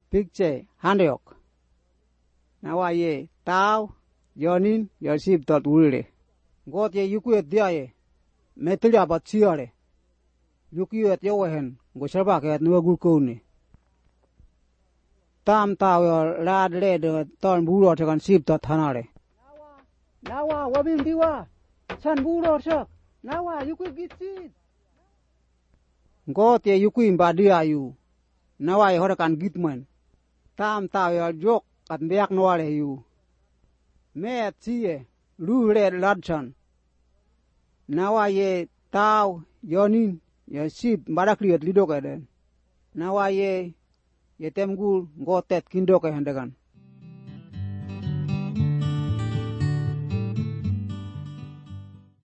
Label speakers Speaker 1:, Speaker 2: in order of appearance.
Speaker 1: picture handok. Nawa ye tau yonin yosip tot wule. God ye yuku dia ye metlia batsiare. Yuku et yowehen go shabak et no gulkone. Tam tau yo lad led ton bulo tekan sip tot hanare. Nawa wabim diwa san bulo shak. Nawa yuku gitsit. God ye yuku imbadia you. Nawa ye horakan gitman. Tam tau yo jok at beak noale you. Me at siye lu red ladchan. Nawa ye tau yonin ye sip barakliat lidok eden. Nawa ye temgul gotet kindok hendekan.